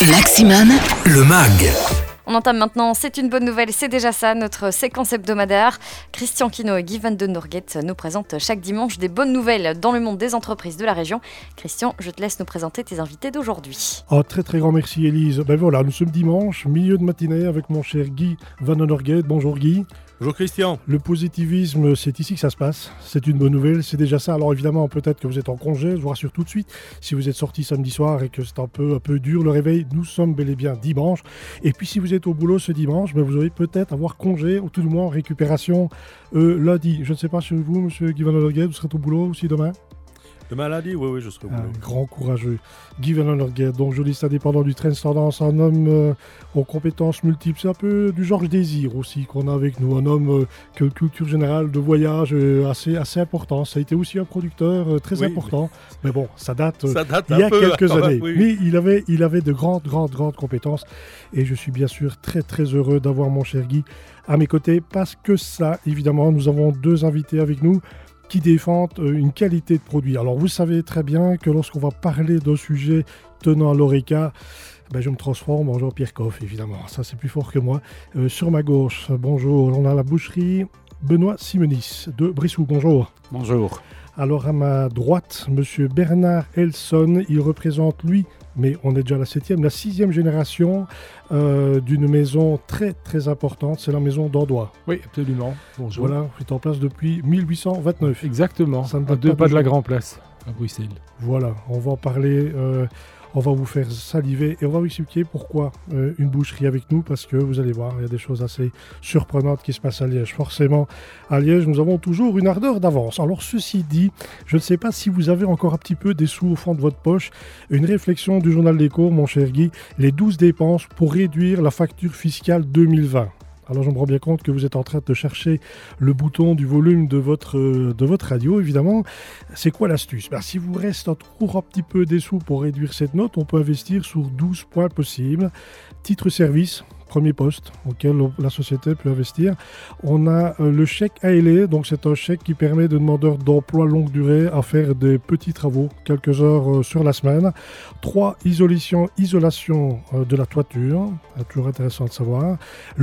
Maximum, le MAG. On entame maintenant, c'est une bonne nouvelle, c'est déjà ça, notre séquence hebdomadaire. Christian Quinault et Guy Van den Norget nous présentent chaque dimanche des bonnes nouvelles dans le monde des entreprises de la région. Christian, je te laisse nous présenter tes invités d'aujourd'hui. Très grand merci Élise. Voilà, nous sommes dimanche, milieu de matinée avec mon cher Guy Van den Norget. Bonjour Guy. Bonjour Christian. Le positivisme, c'est ici que ça se passe. C'est une bonne nouvelle, c'est déjà ça. Alors évidemment, peut-être que vous êtes en congé, je vous rassure tout de suite. Si vous êtes sorti samedi soir et que c'est un peu dur le réveil, nous sommes bel et bien dimanche. Et puis si vous êtes au boulot ce dimanche, vous allez peut-être avoir congé, ou tout du moins récupération lundi. Je ne sais pas si vous, monsieur Guy Van den Norget, vous serez au boulot aussi demain ? Demain lundi, oui, je serai au boulot. Un grand courageux. Guy Van den Norget, donc journaliste indépendant du Trends Tendance, un homme aux compétences multiples. C'est un peu du Georges Désir aussi qu'on a avec nous. Un homme qui a une culture générale de voyage assez important. Ça a été aussi un producteur très important. Mais bon, ça date il y a quelques années. Oui. Mais il avait de grandes compétences. Et je suis bien sûr très heureux d'avoir mon cher Guy à mes côtés. Parce que ça, évidemment, nous avons deux invités avec nous qui défendent une qualité de produit. Alors vous savez très bien que lorsqu'on va parler d'un sujet tenant à l'oreca, je me transforme en Jean-Pierre Coff, évidemment. Ça, c'est plus fort que moi. Sur ma gauche, bonjour, on a la boucherie Benoît Simonis de Brissou. Bonjour. Bonjour. Alors à ma droite, monsieur Bernard Elson, il représente lui, mais on est déjà à la 6e génération d'une maison très importante, c'est la maison d'Andois. Oui, absolument. Bonjour. Voilà, c'est en place depuis 1829. Exactement, à 2 pas de la Grand Place, à Bruxelles. Voilà, on va en parler, on va vous faire saliver et on va vous expliquer pourquoi une boucherie avec nous, parce que vous allez voir, il y a des choses assez surprenantes qui se passent à Liège. Forcément, à Liège, nous avons toujours une ardeur d'avance. Alors ceci dit, je ne sais pas si vous avez encore un petit peu des sous au fond de votre poche. Une réflexion du journal L'Écho, mon cher Guy, les 12 dépenses pour réduire la facture fiscale 2020. Alors je me rends bien compte que vous êtes en train de chercher le bouton du volume de votre radio, évidemment. C'est quoi l'astuce ? Si vous reste toujours un petit peu des sous pour réduire cette note, on peut investir sur 12 points possibles. Titre service, premier poste auquel la société peut investir. On a le chèque ALE, donc c'est un chèque qui permet de demandeurs d'emploi longue durée à faire des petits travaux, quelques heures sur la semaine. 3, isolation de la toiture, toujours intéressant de savoir.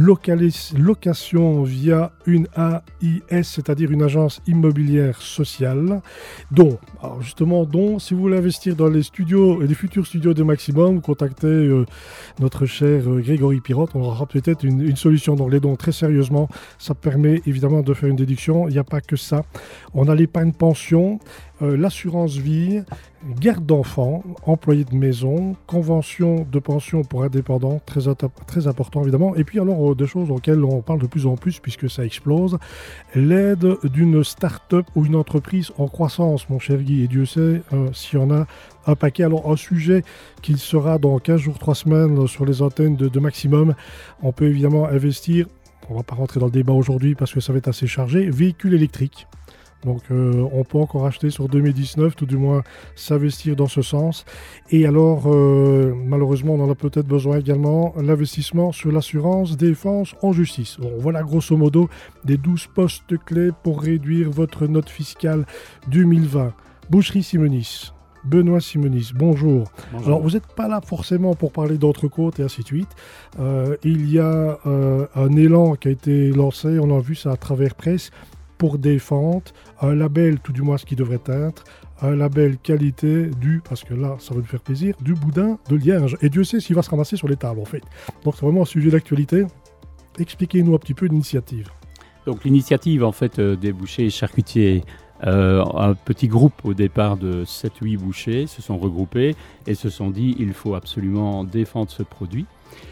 Location via une AIS, c'est-à-dire une agence immobilière sociale. Donc, si vous voulez investir dans les studios et les futurs studios de Maximum, contactez notre cher Grégory Pirotte. On aura peut-être une solution. Donc les dons, très sérieusement, ça permet évidemment de faire une déduction. Il n'y a pas que ça. On a l'épargne pension, l'assurance vie, garde d'enfants, employés de maison, convention de pension pour indépendants, très important évidemment. Et puis alors des choses auxquelles on parle de plus en plus puisque ça explose, l'aide d'une start-up ou une entreprise en croissance, mon cher Guy, et Dieu sait s'il y en a un paquet. Alors un sujet qui sera dans 15 jours, 3 semaines sur les antennes de Maximum. On peut évidemment investir, on ne va pas rentrer dans le débat aujourd'hui parce que ça va être assez chargé, véhicules électriques. Donc on peut encore acheter sur 2019, tout du moins s'investir dans ce sens. Et alors, malheureusement, on en a peut-être besoin également, l'investissement sur l'assurance défense en justice. Bon, voilà grosso modo des 12 postes clés pour réduire votre note fiscale 2020. Boucherie Simonis. Benoît Simonis, bonjour. Alors, vous n'êtes pas là forcément pour parler d'entrecôte et ainsi de suite. Il y a un élan qui a été lancé, on a vu ça à travers presse, pour défendre un label, tout du moins ce qui devrait être, un label qualité parce que là, ça va nous faire plaisir, du boudin de Liège. Et Dieu sait s'il va se ramasser sur les tables, en fait. Donc, c'est vraiment un sujet d'actualité. Expliquez-nous un petit peu l'initiative. Donc, l'initiative, en fait, des bouchers et charcutiers, un petit groupe au départ de 7-8 bouchers se sont regroupés et se sont dit il faut absolument défendre ce produit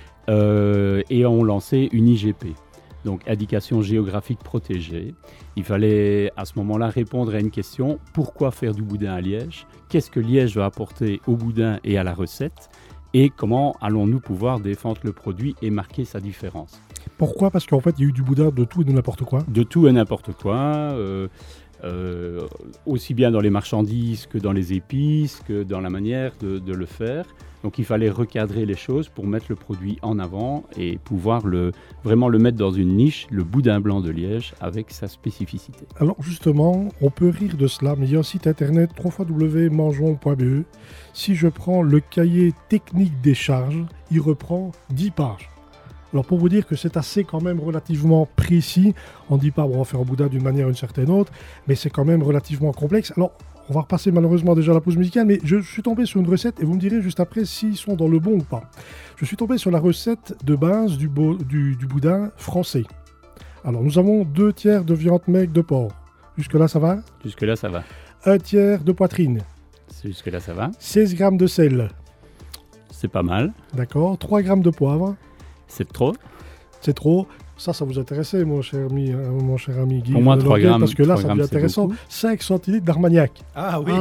et ont lancé une IGP. Donc, indication géographique protégée. Il fallait à ce moment-là répondre à une question, pourquoi faire du boudin à Liège ? Qu'est-ce que Liège va apporter au boudin et à la recette ? Et comment allons-nous pouvoir défendre le produit et marquer sa différence ? Pourquoi ? Parce qu'en fait, il y a eu du boudin de tout et de n'importe quoi. De tout et n'importe quoi. aussi bien dans les marchandises que dans les épices, que dans la manière de le faire. Donc il fallait recadrer les choses pour mettre le produit en avant et pouvoir vraiment le mettre dans une niche, le boudin blanc de Liège, avec sa spécificité. Alors justement, on peut rire de cela, mais il y a un site internet www.mangeons.be. Si je prends le cahier technique des charges, il reprend 10 pages. Alors pour vous dire que c'est assez quand même relativement précis, on ne dit pas on va faire un boudin d'une manière ou d'une certaine autre, mais c'est quand même relativement complexe. Alors on va repasser malheureusement déjà à la pause musicale, mais je suis tombé sur une recette et vous me direz juste après s'ils sont dans le bon ou pas. Je suis tombé sur la recette de base du boudin français. Alors nous avons 2 tiers de viande maigre de porc. Jusque-là ça va ? Jusque-là ça va. 1 tiers de poitrine. Jusque-là ça va. 16 grammes de sel. C'est pas mal. D'accord. 3 grammes de poivre. C'est trop. C'est trop. Ça vous intéressait, mon cher ami Guy. Au moins 3 grammes. Parce que là, ça devient intéressant. 5 centilitres d'Armagnac. Ah oui.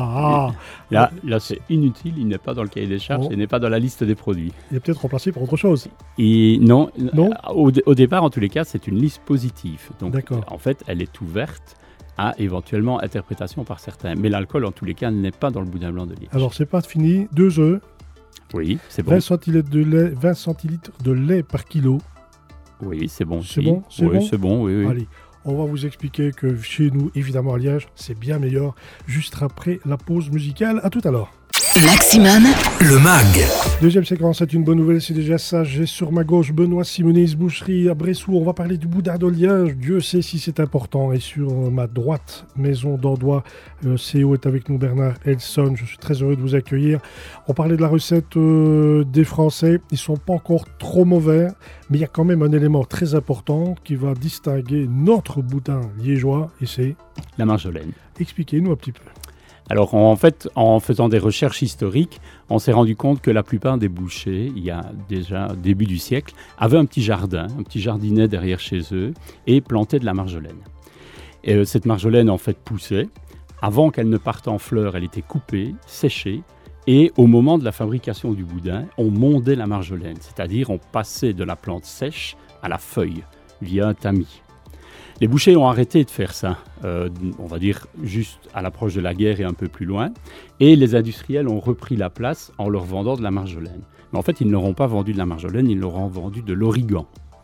Là, c'est inutile. Il n'est pas dans le cahier des charges. Il n'est pas dans la liste des produits. Il est peut-être remplacé par autre chose. Et non. Au départ, en tous les cas, c'est une liste positive. Donc, en fait, elle est ouverte à éventuellement interprétation par certains. Mais l'alcool, en tous les cas, n'est pas dans le boudin blanc de Liège. Alors, c'est pas fini. 2 œufs. Oui, c'est bon. 20 centilitres de lait par kilo. Oui, c'est bon. C'est bon, c'est bon, oui. Allez, on va vous expliquer que chez nous, évidemment à Liège, c'est bien meilleur. Juste après la pause musicale. À tout à l'heure. Maximum, le MAG. Deuxième séquence, c'est une bonne nouvelle, c'est déjà ça. J'ai sur ma gauche Benoît Simonis, boucherie à Bressoux. On va parler du boudin de Liège. Dieu sait si c'est important. Et sur ma droite, maison d'Ordois, le CEO est avec nous, Bernard Elson. Je suis très heureux de vous accueillir. On parlait de la recette des Français. Ils ne sont pas encore trop mauvais, mais il y a quand même un élément très important qui va distinguer notre boudin liégeois, et c'est la marjolaine. Expliquez-nous un petit peu. Alors en fait, en faisant des recherches historiques, on s'est rendu compte que la plupart des bouchers, il y a déjà début du siècle, avaient un petit jardin, un petit jardinet derrière chez eux et plantaient de la marjolaine. Et cette marjolaine en fait poussait. Avant qu'elle ne parte en fleurs, elle était coupée, séchée. Et au moment de la fabrication du boudin, on mondait la marjolaine, c'est-à-dire on passait de la plante sèche à la feuille via un tamis. Les bouchers ont arrêté de faire ça, on va dire juste à l'approche de la guerre et un peu plus loin, et les industriels ont repris la place en leur vendant de la marjolaine. Mais en fait, ils ne leur ont pas vendu de la marjolaine, ils leur ont vendu de l'origan.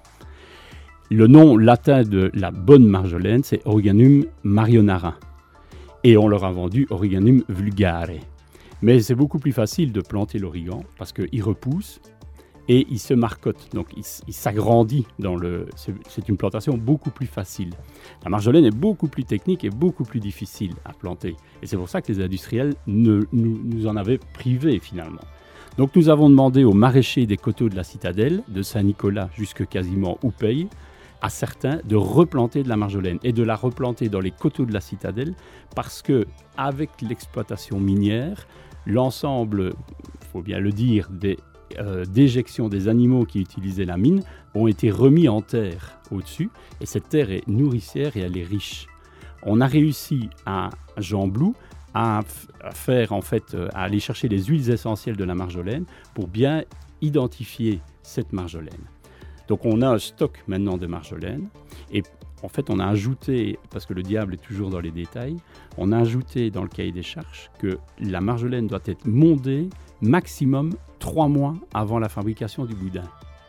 Le nom latin de la bonne marjolaine, c'est Origanum marionara, et on leur a vendu Origanum vulgare. Mais c'est beaucoup plus facile de planter l'origan parce qu'il repousse, et il se marcotte, donc il s'agrandit. C'est une plantation beaucoup plus facile. La marjolaine est beaucoup plus technique et beaucoup plus difficile à planter. Et c'est pour ça que les industriels nous en avaient privés finalement. Donc nous avons demandé aux maraîchers des coteaux de la citadelle, de Saint-Nicolas jusque quasiment Oupeille, à certains de replanter de la marjolaine et de la replanter dans les coteaux de la citadelle parce que avec l'exploitation minière, l'ensemble, il faut bien le dire, des déjection des animaux qui utilisaient la mine ont été remis en terre au-dessus et cette terre est nourricière et elle est riche. On a réussi à Jean Blou à faire en fait à aller chercher les huiles essentielles de la marjolaine pour bien identifier cette marjolaine. Donc on a un stock maintenant de marjolaine et en fait on a ajouté, parce que le diable est toujours dans les détails, on a ajouté dans le cahier des charges que la marjolaine doit être mondée maximum 3 mois avant la fabrication du boudin,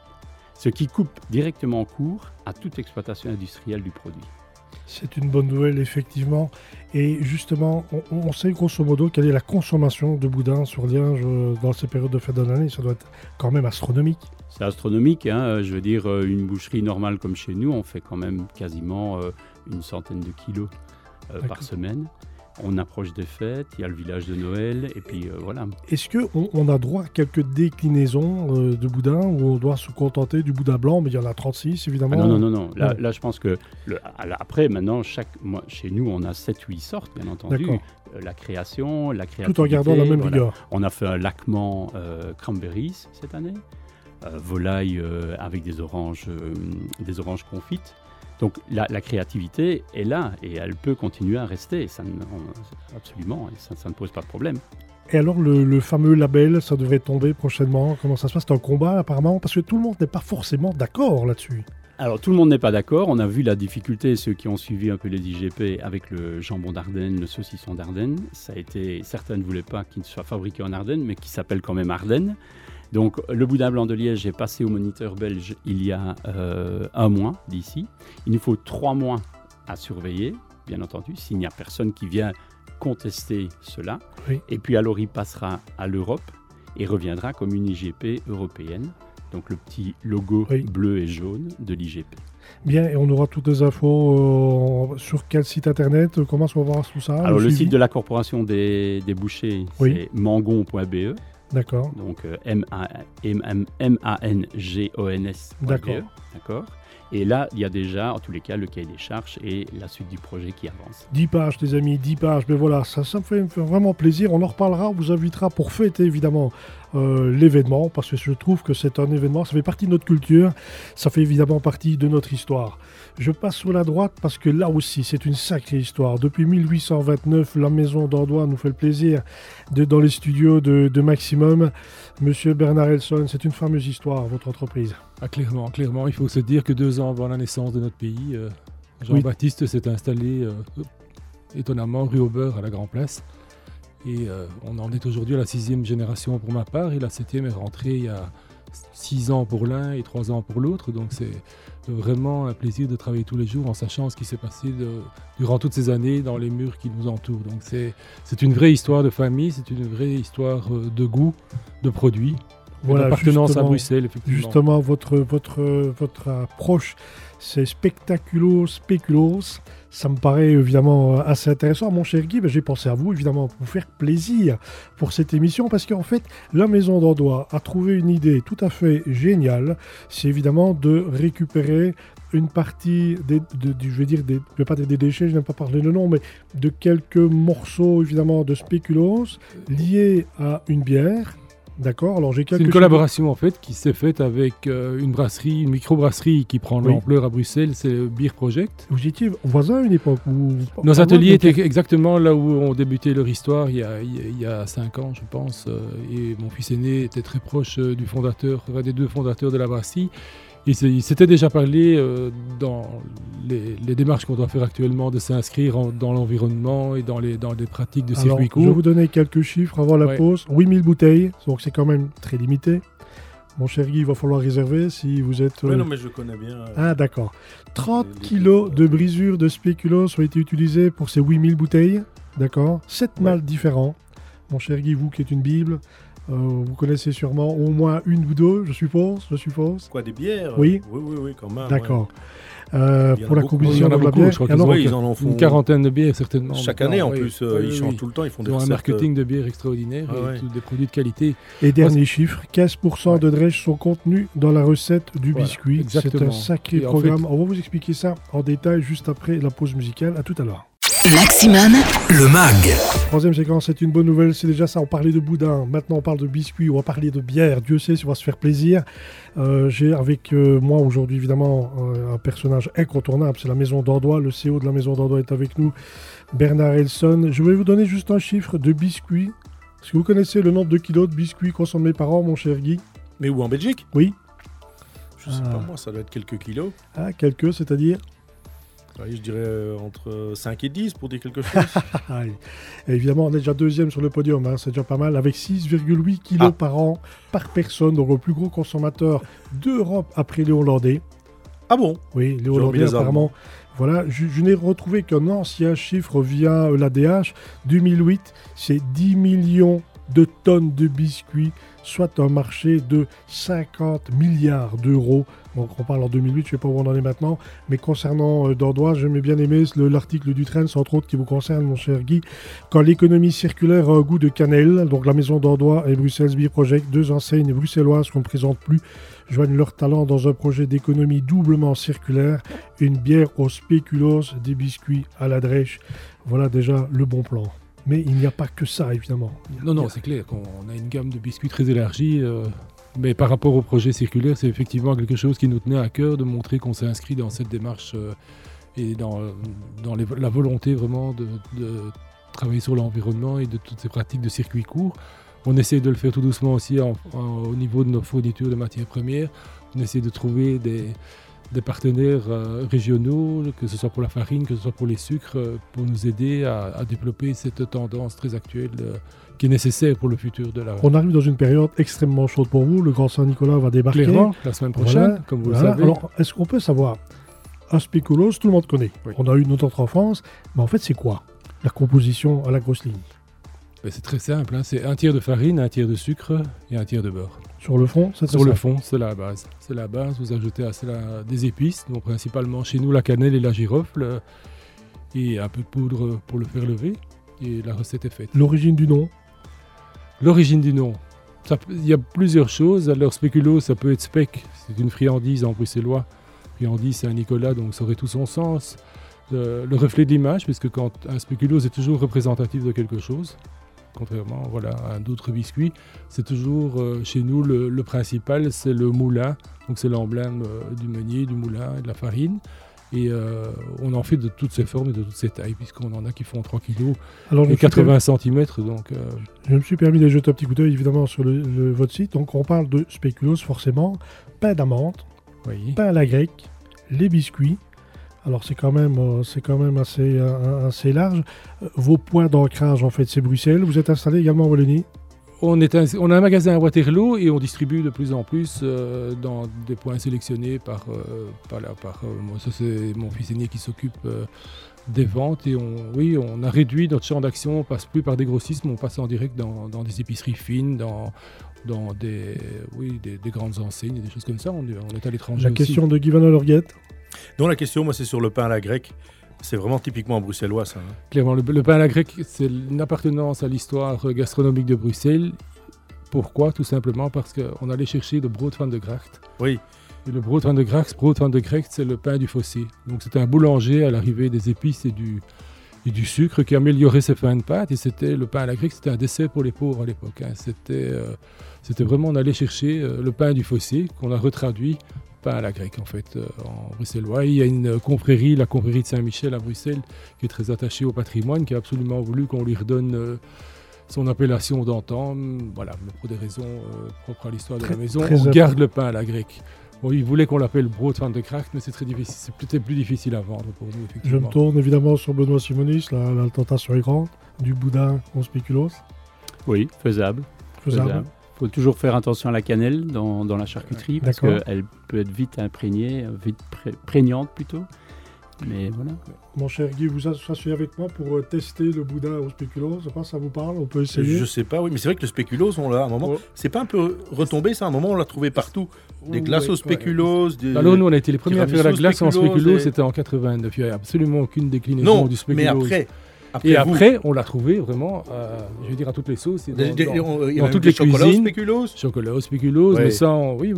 ce qui coupe directement court à toute exploitation industrielle du produit. C'est une bonne nouvelle, effectivement. Et justement, on sait grosso modo quelle est la consommation de boudin sur Liège dans ces périodes de fête de l'année. Ça doit être quand même astronomique. C'est astronomique, hein. Je veux dire, une boucherie normale comme chez nous, on fait quand même quasiment une centaine de kilos par semaine. On approche des fêtes, il y a le village de Noël, et puis voilà. Est-ce qu'on a droit à quelques déclinaisons de boudin, où on doit se contenter du boudin blanc, mais il y en a 36 évidemment? Non. Là, je pense que, après, maintenant, chez nous, on a 7-8 sortes, bien entendu. La création, la créativité. Tout en gardant la même rigueur. On a fait un laquement cranberries cette année, volaille avec des oranges confites. Donc la créativité est là et elle peut continuer à rester, absolument, ça ne pose pas de problème. Et alors le fameux label, ça devrait tomber prochainement, comment ça se passe? C'est un combat apparemment, parce que tout le monde n'est pas forcément d'accord là-dessus. Alors tout le monde n'est pas d'accord. On a vu la difficulté, ceux qui ont suivi un peu les IGP, avec le jambon d'Ardenne, le saucisson d'Ardenne. Certains ne voulaient pas qu'il soit fabriqué en Ardennes, mais qu'il s'appelle quand même Ardenne. Donc le boudin blanc de Liège est passé au moniteur belge il y a 1 mois d'ici. Il nous faut 3 mois à surveiller, bien entendu, s'il n'y a personne qui vient contester cela. Oui. Et puis alors il passera à l'Europe et reviendra comme une IGP européenne. Donc le petit logo bleu et jaune de l'IGP. Bien, et on aura toutes les infos sur quel site internet? Comment on va voir tout ça? Alors le site de la Corporation des bouchers, c'est mangon.be. D'accord. Donc mangons.be. D'accord. Et là, il y a déjà, en tous les cas, le cahier des charges et la suite du projet qui avance. 10 pages, les amis, 10 pages. Mais voilà, ça me fait vraiment plaisir. On en reparlera, on vous invitera pour fêter, évidemment, l'événement, parce que je trouve que c'est un événement, ça fait partie de notre culture, ça fait évidemment partie de notre histoire. Je passe sur la droite parce que là aussi, c'est une sacrée histoire. Depuis 1829, la maison d'Andois nous fait le plaisir dans les studios de Maximum. Monsieur Bernard Elson, c'est une fameuse histoire, votre entreprise. Ah, clairement. Il faut se dire que 2 ans avant la naissance de notre pays, Jean-Baptiste s'est installé étonnamment rue au Beurre à la Grand Place. Et on en est aujourd'hui à la 6e génération pour ma part, et la 7e est rentrée il y a 6 ans pour l'un et 3 ans pour l'autre. Donc c'est vraiment un plaisir de travailler tous les jours en sachant ce qui s'est passé durant toutes ces années dans les murs qui nous entourent. Donc c'est une vraie histoire de famille, c'est une vraie histoire de goût, de produits. Voilà, d'appartenance à Bruxelles, effectivement. Justement, votre approche, c'est spectaculos, spéculos. Ça me paraît évidemment assez intéressant. Mon cher Guy, j'ai pensé à vous, évidemment, pour vous faire plaisir pour cette émission, parce qu'en fait, la Maison d'Andois a trouvé une idée tout à fait géniale. C'est évidemment de récupérer une partie je vais pas dire des déchets, je n'aime pas parler de nom, mais de quelques morceaux, évidemment, de spéculos liés à une bière. D'accord. Alors, c'est une collaboration en fait qui s'est faite avec une brasserie, une microbrasserie qui prend l'ampleur à Bruxelles, c'est le Beer Project. Vous étiez voisins à une époque Nos ateliers étaient exactement là où ont débuté leur histoire il y a 5 ans, je pense. Et mon fils aîné était très proche des 2 fondateurs de la brasserie. Il s'était déjà parlé dans les démarches qu'on doit faire actuellement de s'inscrire dans l'environnement et dans les pratiques de circuit court. Je vais vous donner quelques chiffres avant la pause. 8000 bouteilles, donc c'est quand même très limité. Mon cher Guy, il va falloir réserver si vous êtes... Oui, non, mais je connais bien. Ah, d'accord. 30 kilos de brisures de spéculoos ont été utilisés pour ces 8000 bouteilles. D'accord. 7 mâles différents. Mon cher Guy, vous qui êtes une bible... vous connaissez sûrement au moins une ou deux, je suppose. Quoi, des bières? Oui. Oui, quand même. D'accord. Ouais. Pour la composition de la bière, je crois qu'ils en font une quarantaine de bières certainement. Chaque année en plus, ils changent tout le temps, ils font des recettes. Ils ont un marketing de bière extraordinaire et des produits de qualité. Et dernier chiffre, 15% de drèches sont contenus dans la recette du biscuit. C'est un sacré programme. On va vous expliquer ça en détail juste après la pause musicale. À tout à l'heure. Maximum, le MAG. Troisième séquence, c'est une bonne nouvelle, c'est déjà ça, on parlait de boudin, maintenant on parle de biscuits, on va parler de bière, Dieu sait si on va se faire plaisir. J'ai avec moi aujourd'hui évidemment un personnage incontournable, c'est la Maison d'Andois, le CEO de la Maison d'Andois est avec nous, Bernard Elson. Je vais vous donner juste un chiffre de biscuits. Est-ce que vous connaissez le nombre de kilos de biscuits consommés par an, mon cher Guy? Mais où, en Belgique? Oui. Je sais pas moi, ça doit être quelques kilos. Ah, quelques, c'est-à-dire? Oui, je dirais entre 5 et 10 pour dire quelque chose. Et évidemment, on est déjà deuxième sur le podium, hein, c'est déjà pas mal, avec 6,8 kilos par an par personne, donc le plus gros consommateur d'Europe après les Hollandais. Ah bon? Oui, les Hollandais apparemment. Voilà, je n'ai retrouvé qu'un ancien chiffre via l'ADH, 2008, c'est 10 millions de tonnes de biscuits, soit un marché de 50 milliards d'euros. Donc on parle en 2008, je ne sais pas où on en est maintenant, mais concernant d'Andois, j'aimais bien aimer l'article du Trends, entre autres, qui vous concerne, mon cher Guy. Quand l'économie circulaire a un goût de cannelle, donc la Maison d'Andois et Bruxelles Beer Project, 2 enseignes bruxelloises qu'on ne présente plus, joignent leur talent dans un projet d'économie doublement circulaire, une bière aux spéculoos, des biscuits à la drèche. Voilà déjà le bon plan. Mais il n'y a pas que ça, évidemment. Non, c'est clair qu'on a une gamme de biscuits très élargie. Mais par rapport au projet circulaire, c'est effectivement quelque chose qui nous tenait à cœur de montrer qu'on s'est inscrit dans cette démarche et dans la volonté vraiment de travailler sur l'environnement et de toutes ces pratiques de circuit court. On essaie de le faire tout doucement aussi au niveau de nos fournitures de matières premières. On essaie de trouver des partenaires régionaux, que ce soit pour la farine, que ce soit pour les sucres, pour nous aider à développer cette tendance très actuelle qui est nécessaire pour le futur de la... On arrive dans une période extrêmement chaude pour vous. Le Grand Saint-Nicolas va débarquer. Clairement, la semaine prochaine, comme vous le savez. Alors, est-ce qu'on peut savoir, un spéculoos, tout le monde connaît. Oui. On a eu notre enfance, mais en fait, c'est quoi la composition à la grosse ligne? C'est très simple, hein. C'est 1 tiers de farine, 1 tiers de sucre et 1 tiers de beurre. Sur le fond, c'est Sur le fond, c'est la base. C'est la base, vous ajoutez à cela des épices, donc principalement chez nous la cannelle et la girofle, et un peu de poudre pour le faire lever, et la recette est faite. L'origine du nom? L'origine du nom, il y a plusieurs choses. Alors spéculoos, ça peut être spec, c'est une friandise en bruxellois. Friandise, c'est un Nicolas, donc ça aurait tout son sens. Le reflet de l'image, puisque quand un spéculoos est toujours représentatif de quelque chose, contrairement à d'autres biscuits, c'est toujours chez nous le principal, c'est le moulin, donc c'est l'emblème du meunier, du moulin et de la farine. Et on en fait de toutes ces formes et de toutes ces tailles, puisqu'on en a qui font 3 kg et 80 cm. Donc, je me suis permis de jeter un petit coup d'œil évidemment sur votre site. Donc on parle de spéculoos forcément, pain d'amande, oui. Pain à la grecque, les biscuits. Alors c'est quand même assez large. Vos points d'ancrage en fait c'est Bruxelles. Vous êtes installé également en Wallonie? On a un magasin à Waterloo et on distribue de plus en plus dans des points sélectionnés par moi. Ça c'est mon fils aîné qui s'occupe des ventes et on a réduit notre champ d'action. On passe plus par des grossistes, mais on passe en direct dans des épiceries fines, dans des grandes enseignes et des choses comme ça. On est à l'étranger La aussi. question de Guy Van Ollergette. Donc la question, moi, c'est sur le pain à la grecque. C'est vraiment typiquement bruxellois, ça. Hein. Clairement, le pain à la grecque, c'est une appartenance à l'histoire gastronomique de Bruxelles. Pourquoi? Tout simplement parce qu'on allait chercher le brood van de Gracht. Oui. Et le brood van de Gracht, c'est le pain du fossé. Donc c'était un boulanger à l'arrivée des épices et du sucre qui améliorait ses pains de pâte. Et c'était le pain à la grecque, c'était un dessert pour les pauvres à l'époque. Hein. C'était vraiment, on allait chercher le pain du fossé qu'on a retraduit pain à la grecque en fait en bruxellois. Il y a une confrérie, la confrérie de Saint-Michel à Bruxelles, qui est très attachée au patrimoine, qui a absolument voulu qu'on lui redonne son appellation d'antan. Voilà, mais pour des raisons propres à l'histoire de la maison, on garde le pain à la grecque. Bon, ils voulaient qu'on l'appelle brood van de Gracht, mais c'est très difficile, c'est peut-être plus difficile à vendre pour nous. Je me tourne évidemment sur Benoît Simonis, la tentation est grande, du boudin au spéculoos. Oui, faisable. Il faut toujours faire attention à la cannelle dans la charcuterie, parce qu'elle peut être vite imprégnée, prégnante plutôt. Mais voilà. Mon cher Guy, vous associez avec moi pour tester le boudin au spéculoos. Je sais pas, ça vous parle? On peut essayer? Je sais pas, oui, mais c'est vrai que le spéculoos, on l'a à un moment. C'est pas un peu retombé, ça? À un moment, on l'a trouvé partout. Des glaces au spéculoos. Alors nous, on a été les premiers à faire la glace en spéculoos, c'était en 89. Il n'y a absolument aucune déclinaison du spéculoos. Mais après, on l'a trouvé vraiment, je veux dire, à toutes les sauces, dans toutes les cuisines. Chocolat au spéculoos, mais ça,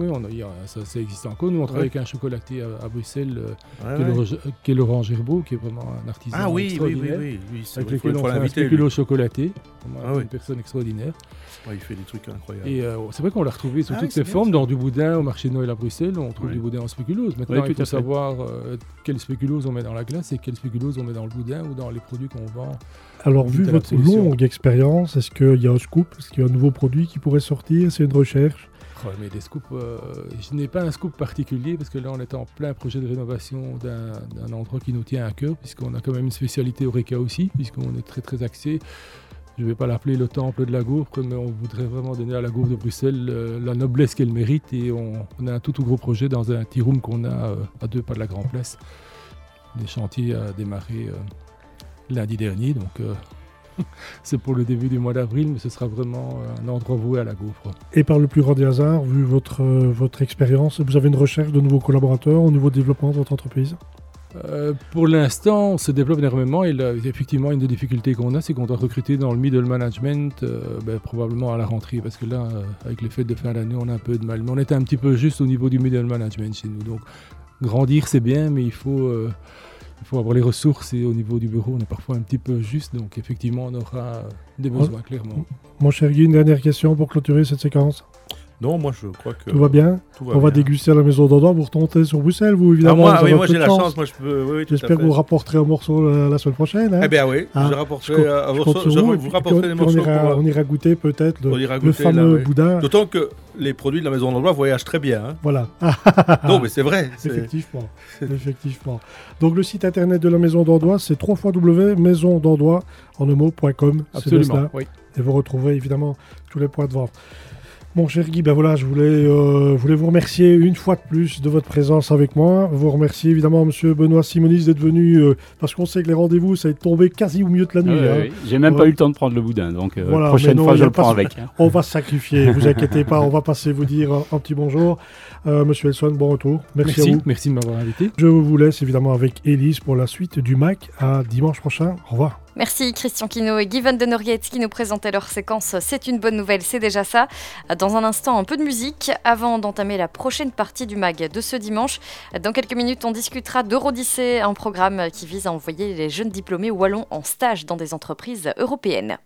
ça existe encore. Nous, on travaille avec un chocolatier à Bruxelles, qui est Laurent Gerbeau, qui est vraiment un artisan extraordinaire. Oui, avec lequel on fait un spéculoos chocolaté. Une personne extraordinaire. Il fait des trucs incroyables. Et c'est vrai qu'on l'a retrouvé sous toutes ses formes, dans du boudin au marché de Noël à Bruxelles, on trouve du boudin en spéculoos. Maintenant, il faut savoir quel spéculoos on met dans la glace et quel spéculoos on met dans le boudin ou dans les produits qu'on vend. Alors, vu votre longue expérience, est-ce qu'il y a un scoop? Est-ce qu'il y a un nouveau produit qui pourrait sortir? C'est une recherche? Mais des scoops, je n'ai pas un scoop particulier parce que là, on est en plein projet de rénovation d'un endroit qui nous tient à cœur, puisqu'on a quand même une spécialité Horeca aussi, puisqu'on est très très axé. Je ne vais pas l'appeler le temple de la gaufre, mais on voudrait vraiment donner à la gaufre de Bruxelles la noblesse qu'elle mérite. Et on a un tout gros projet dans un tea room qu'on a à 2 pas de la Grand Place. Les chantiers ont démarré lundi dernier, donc c'est pour le début du mois d'avril, mais ce sera vraiment un endroit voué à la gaufre. Et par le plus grand des hasards, vu votre expérience, vous avez une recherche de nouveaux collaborateurs au niveau développement de votre entreprise? Pour l'instant, on se développe énormément et là, effectivement, une des difficultés qu'on a, c'est qu'on doit recruter dans le middle management, probablement à la rentrée, parce que là, avec les fêtes de fin d'année, on a un peu de mal. Mais on était un petit peu juste au niveau du middle management chez nous. Donc, grandir, c'est bien, mais il faut avoir les ressources et au niveau du bureau, on est parfois un petit peu juste. Donc, effectivement, on aura des besoins, clairement. Mon cher Guy, une dernière question pour clôturer cette séquence. Non, moi je crois que... Tout va bien. On va déguster à la Maison d'Andois. Vous retournez sur Bruxelles, vous, évidemment. Moi j'ai la chance. Moi, je peux... Oui, j'espère que vous rapporterez un morceau la semaine prochaine. Hein. Eh bien oui, je vous rapporterai des morceaux. On ira goûter peut-être le fameux boudin. D'autant que les produits de la Maison d'Andois voyagent très bien. Hein. Voilà. Non, mais c'est vrai. Effectivement. Donc le site internet de la Maison d'Andois, c'est www.maisondandois en un mot.com. Absolument, oui. Et vous retrouverez évidemment tous les points de vente. Mon cher Guy, ben voilà, je voulais vous remercier une fois de plus de votre présence avec moi. Vous remercier évidemment Monsieur Benoît Simonis d'être venu, parce qu'on sait que les rendez-vous, ça est tombé quasi au milieu de la nuit. Oui. J'ai même pas eu le temps de prendre le boudin, donc prochaine fois je le prends avec. On va se sacrifier, vous inquiétez pas, on va passer vous dire un petit bonjour. Monsieur Elson, bon retour. Merci à vous. Merci de m'avoir invité. Je vous laisse évidemment avec Élise pour la suite du MAC. À dimanche prochain. Au revoir. Merci Christian Quinault et Guy Van Den Norgate qui nous présentaient leur séquence C'est une bonne nouvelle, c'est déjà ça. Dans un instant, un peu de musique avant d'entamer la prochaine partie du MAG de ce dimanche. Dans quelques minutes, on discutera d'Eurodyssée, un programme qui vise à envoyer les jeunes diplômés wallons en stage dans des entreprises européennes.